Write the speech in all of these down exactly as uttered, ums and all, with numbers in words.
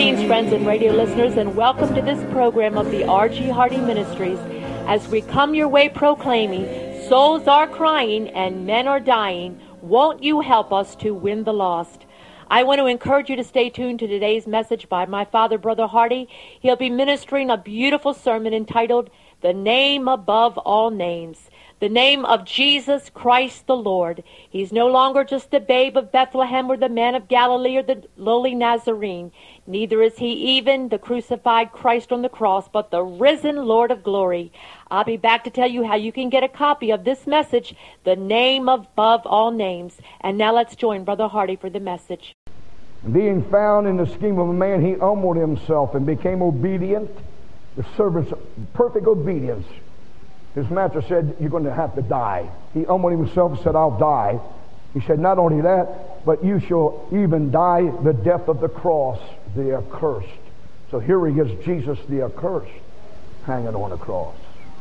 Greetings, friends and radio listeners, and welcome to this program of the R G Hardy Ministries as we come your way proclaiming, souls are crying and men are dying. Won't you help us to win the lost? I want to encourage you to stay tuned to today's message by my father, Brother Hardy. He'll be ministering a beautiful sermon entitled, The Name Above All Names. The name of Jesus Christ the Lord. He's no longer just the babe of Bethlehem or the man of Galilee or the lowly Nazarene. Neither is he even the crucified Christ on the cross, but the risen Lord of glory. I'll be back to tell you how you can get a copy of this message, The Name Above All Names. And now let's join Brother Hardy for the message. Being found in the scheme of a man, he humbled himself and became obedient. The servant's perfect obedience. His master said, you're going to have to die. He humbled himself and said, I'll die. He said, not only that, but you shall even die the death of the cross, the accursed. So here he is, Jesus the accursed, hanging on a cross.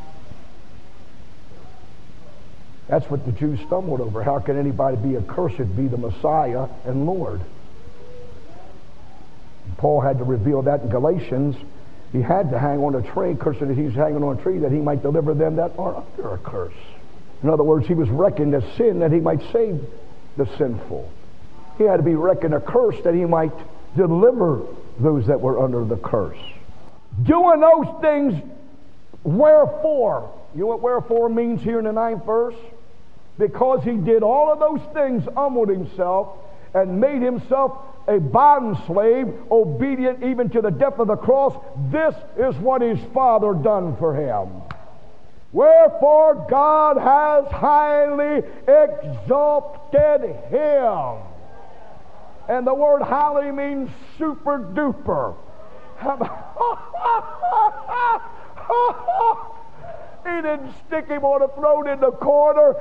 That's what the Jews stumbled over. How can anybody be accursed, be the Messiah and Lord? And Paul had to reveal that in Galatians. He had to hang on a tree, cursed that he's hanging on a tree, that he might deliver them that are under a curse. In other words, he was reckoned as sin that he might save the sinful. He had to be reckoned a curse that he might deliver those that were under the curse. Doing those things, wherefore? You know what wherefore means here in the ninth verse? Because he did all of those things, humbled himself, and made himself a bondslave, obedient even to the death of the cross. This is what his Father done for him. Wherefore God has highly exalted him. And the word highly means super duper. He didn't stick him on a throne in the corner.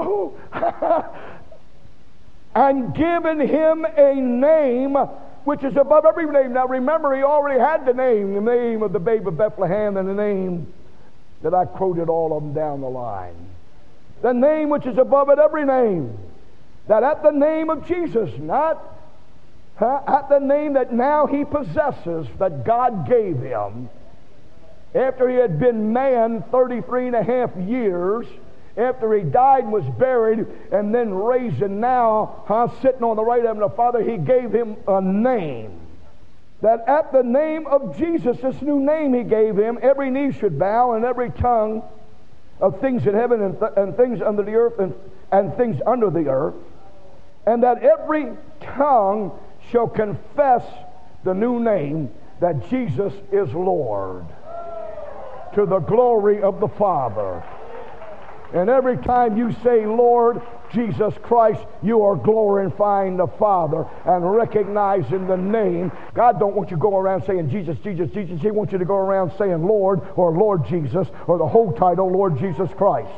And given him a name which is above every name. Now remember, he already had the name, the name of the babe of Bethlehem, and the name that I quoted all of them down the line. The name which is above it every name. That at the name of Jesus, not uh, at the name that now he possesses, that God gave him, after he had been man thirty-three and a half years, after he died and was buried and then raised, and now huh, sitting on the right hand of the Father, he gave him a name. That at the name of Jesus, this new name he gave him, every knee should bow and every tongue of things in heaven and, th- and things under the earth and, and things under the earth, and that every tongue shall confess the new name that Jesus is Lord, to the glory of the Father. And every time you say, Lord Jesus Christ, you are glorifying the Father and recognizing the name. God don't want you to go around saying Jesus, Jesus, Jesus. He wants you to go around saying Lord or Lord Jesus, or the whole title, Lord Jesus Christ.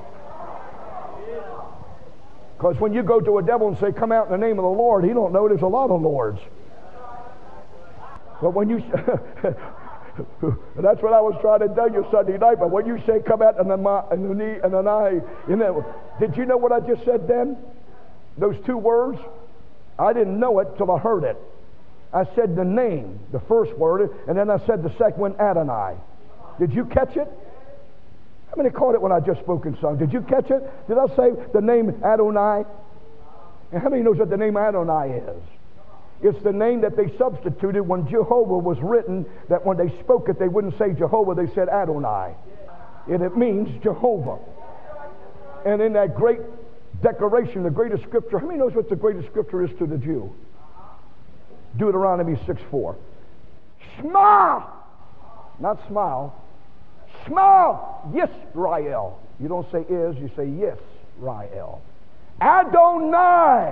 Because when you go to a devil and say, come out in the name of the Lord, he don't know there's a lot of Lords. But when you... That's what I was trying to tell you Sunday night. But when you say come out in the, in the knee and an eye, you know, did you know what I just said then? Those two words? I didn't know it till I heard it. I said the name, the first word, and then I said the second one, Adonai. Did you catch it? How many caught it when I just spoke in song? Did you catch it? Did I say the name Adonai? And how many knows what the name Adonai is? It's the name that they substituted when Jehovah was written, that when they spoke it, they wouldn't say Jehovah, they said Adonai. And it means Jehovah. And in that great declaration, the greatest scripture, how many knows what the greatest scripture is to the Jew? Deuteronomy six four. Shema! Not smile. Shema! Yisrael. You don't say is, you say Yisrael. Adonai!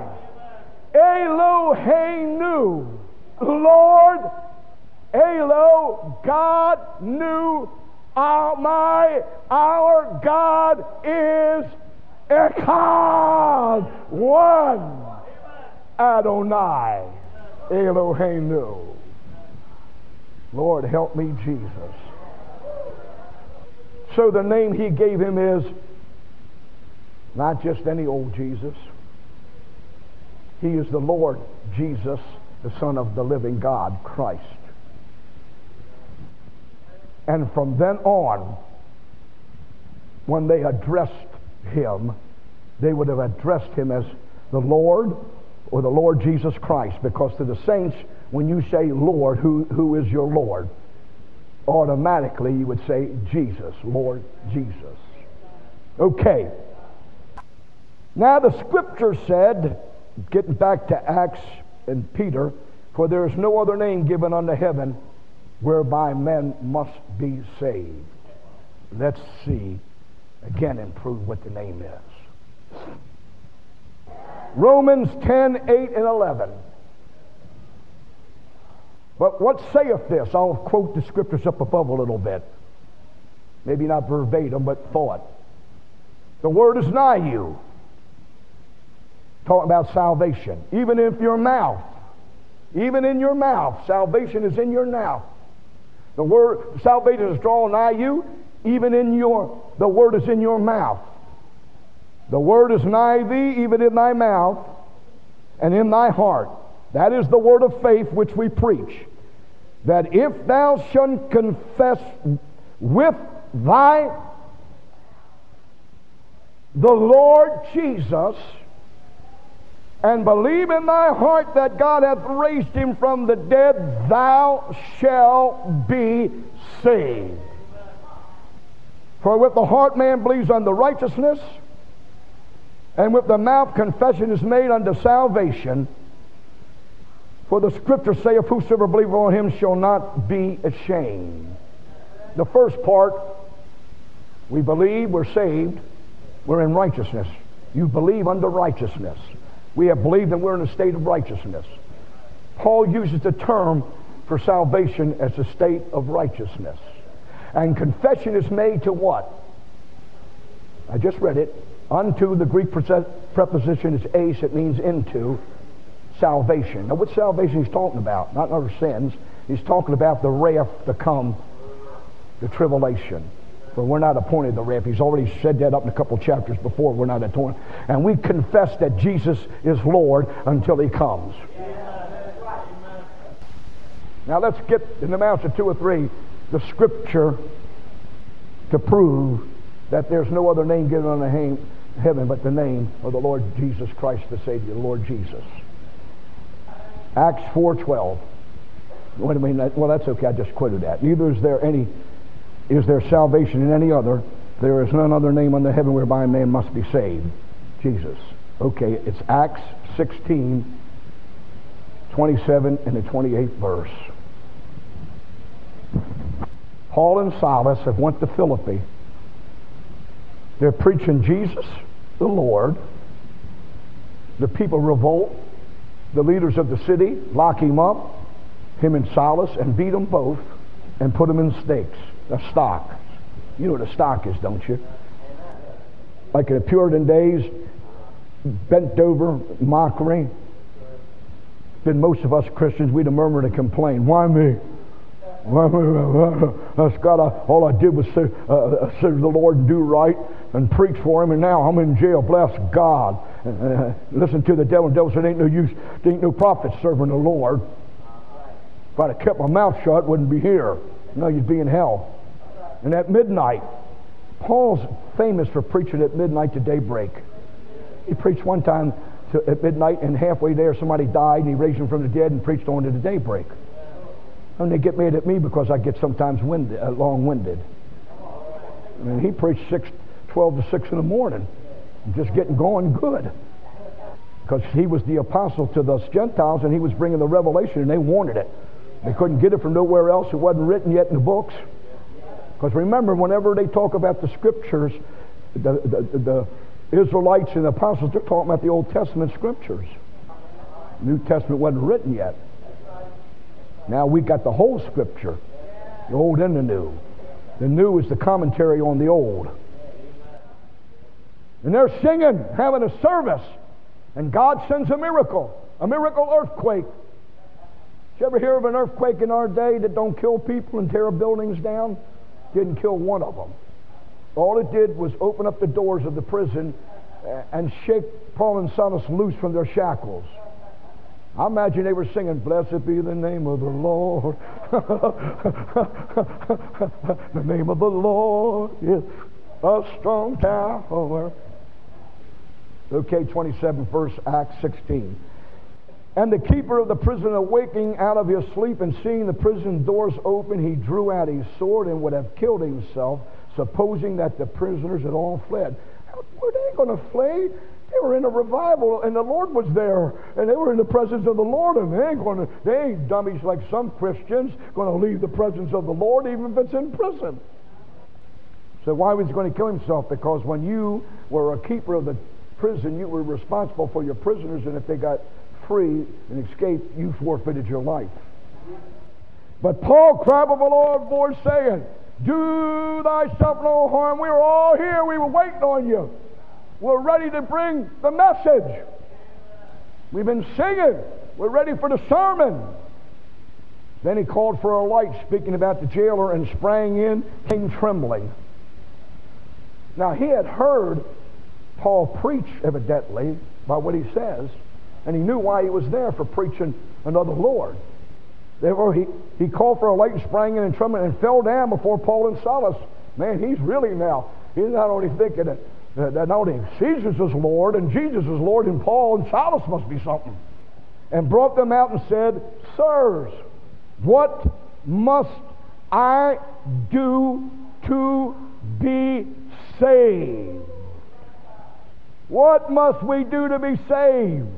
Eloheinu, Lord, Elo, God, knew, our, my, our God is Echad, one, Adonai, Eloheinu. Lord, help me, Jesus. So the name he gave him is not just any old Jesus. He is the Lord Jesus, the Son of the living God, Christ. And from then on, when they addressed him, they would have addressed him as the Lord or the Lord Jesus Christ, because to the saints, when you say Lord, who, who is your Lord? Automatically you would say Jesus, Lord Jesus. Okay. Now the scripture said, getting back to Acts and Peter, for there is no other name given under heaven whereby men must be saved. Let's see again and prove what the name is. Romans ten, eight, and eleven. But what saith this? I'll quote the scriptures up above a little bit. Maybe not verbatim, but thought. The word is nigh you. Talking about salvation. Even in your mouth. Even in your mouth. Salvation is in your mouth. The word, salvation is drawn nigh you. Even in your, the word is in your mouth. The word is nigh thee, even in thy mouth, and in thy heart. That is the word of faith which we preach. That if thou shalt confess with thy the Lord Jesus, and believe in thy heart that God hath raised him from the dead, thou shalt be saved. For with the heart man believes unto righteousness, and with the mouth confession is made unto salvation. For the scripture saith, whosoever believeth on him shall not be ashamed. The first part, we believe, we're saved, we're in righteousness. You believe unto righteousness. We have believed that we're in a state of righteousness. Paul uses the term for salvation as a state of righteousness. And confession is made to what? I just read it. Unto, the Greek preposition is eis, it means into, salvation. Now what salvation he's talking about? Not our sins. He's talking about the wrath to come, the tribulation. For we're not appointed the wrath. He's already said that up in a couple chapters before. We're not appointed. And we confess that Jesus is Lord until he comes. Now let's get in the amounts of two or three the scripture to prove that there's no other name given on the heaven but the name of the Lord Jesus Christ the Savior, the Lord Jesus. Acts four twelve. What do I mean? Well, that's okay. I just quoted that. Neither is there any, is there salvation in any other. There is none other name under heaven whereby a man must be saved. Jesus. Okay, it's Acts sixteen, twenty-seven and the twenty-eighth verse. Paul and Silas have went to Philippi. They're preaching Jesus, the Lord. The people revolt. The leaders of the city lock him up, him and Silas, and beat them both and put them in stakes, a stock. You know what a stock is, don't you? Like in the Puritan days, bent over, mockery. Then most of us Christians, we'd have murmured and complained. Why me? Why me? That's God, I, all I did was serve, uh, serve the Lord and do right and preach for him, and now I'm in jail. Bless God. Uh, listen to the devil. The devil said, ain't no use, there ain't no profit serving the Lord. If I'd have kept my mouth shut, I wouldn't be here. No, you'd be in hell. And at midnight, Paul's famous for preaching at midnight to daybreak. He preached one time to, at midnight, and halfway there somebody died, and he raised him from the dead and preached on to the daybreak. And they get mad at me because I get sometimes winded, uh, long-winded. I mean, he preached six, twelve to six in the morning, just getting going good. Because he was the apostle to the Gentiles, and he was bringing the revelation, and they wanted it. They couldn't get it from nowhere else. It wasn't written yet in the books. Because remember, whenever they talk about the scriptures, the, the, the Israelites and the apostles, they're talking about the Old Testament scriptures. The New Testament wasn't written yet. Now we got the whole scripture, the old and the new. The new is the commentary on the old. And they're singing, having a service, and God sends a miracle, a miracle earthquake. Did you ever hear of an earthquake in our day that don't kill people and tear buildings down? Didn't kill one of them. All it did was open up the doors of the prison and shake Paul and Silas loose from their shackles. I imagine they were singing, "Blessed be the name of the Lord." The name of the Lord is a strong tower. Okay, twenty-seventh verse, Acts sixteen. And the keeper of the prison, awaking out of his sleep and seeing the prison doors open, he drew out his sword and would have killed himself, supposing that the prisoners had all fled. How were they going to flee? They were in a revival, and the Lord was there, and they were in the presence of the Lord, and they ain't going to, they ain't dummies like some Christians going to leave the presence of the Lord, even if it's in prison. So why was he going to kill himself? Because when you were a keeper of the prison, you were responsible for your prisoners, and if they got free and escaped, you forfeited your life. But Paul cried with a loud voice, saying, "Do thyself no harm. We were all here. We were waiting on you. We're ready to bring the message. We've been singing. We're ready for the sermon." Then he called for a light, speaking about the jailer, and sprang in, came trembling. Now he had heard Paul preach, evidently, by what he says, and he knew why he was there, for preaching another Lord. Therefore he, he called for a light and sprang in and trembling and fell down before Paul and Silas. Man, he's really now, he's not only thinking that Uh, that not only Jesus is Lord and Jesus is Lord, and Paul and Silas must be something. And brought them out and said, "Sirs, what must I do to be saved?" What must we do to be saved?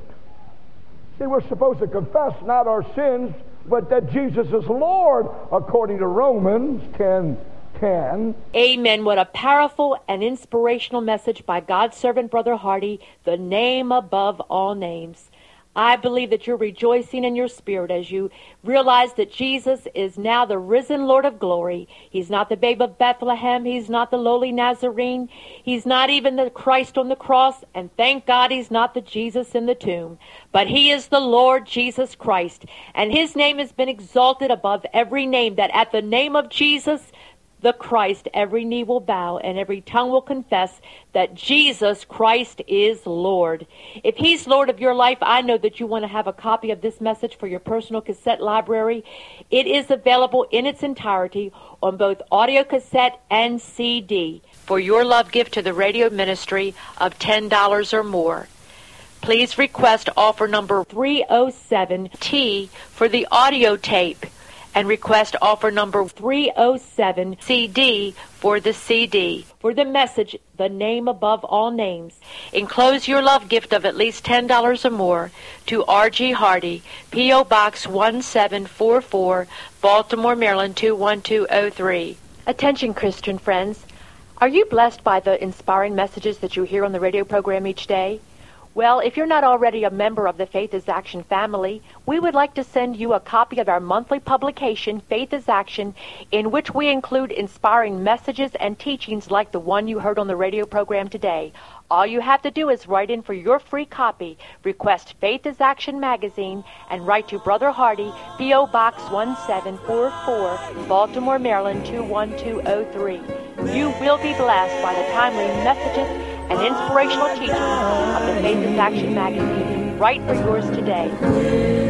See, we're supposed to confess not our sins, but that Jesus is Lord, according to Romans ten. Can. Amen. What a powerful and inspirational message by God's servant, Brother Hardy, the name above all names. I believe that you're rejoicing in your spirit as you realize that Jesus is now the risen Lord of glory. He's not the babe of Bethlehem. He's not the lowly Nazarene. He's not even the Christ on the cross. And thank God he's not the Jesus in the tomb. But he is the Lord Jesus Christ. And his name has been exalted above every name, that at the name of Jesus the Christ, every knee will bow and every tongue will confess that Jesus Christ is Lord. If he's Lord of your life, I know that you want to have a copy of this message for your personal cassette library. It is available in its entirety on both audio cassette and C D for your love gift to the radio ministry of ten dollars or more. Please request offer number three oh seven T for the audio tape, and request offer number three oh seven C D for the C D, for the message, the name above all names. Enclose your love gift of at least ten dollars or more to R G Hardy, P O. Box one seven four four, Baltimore, Maryland two one two oh three. Attention, Christian friends. Are you blessed by the inspiring messages that you hear on the radio program each day? Well, if you're not already a member of the Faith is Action family, we would like to send you a copy of our monthly publication, Faith is Action, in which we include inspiring messages and teachings like the one you heard on the radio program today. All you have to do is write in for your free copy, request Faith is Action magazine, and write to Brother Hardy, P O. Box one seven four four, Baltimore, Maryland two one two oh three. You will be blessed by the timely messages and inspirational teachings of the Faith is Action magazine. Write for yours today.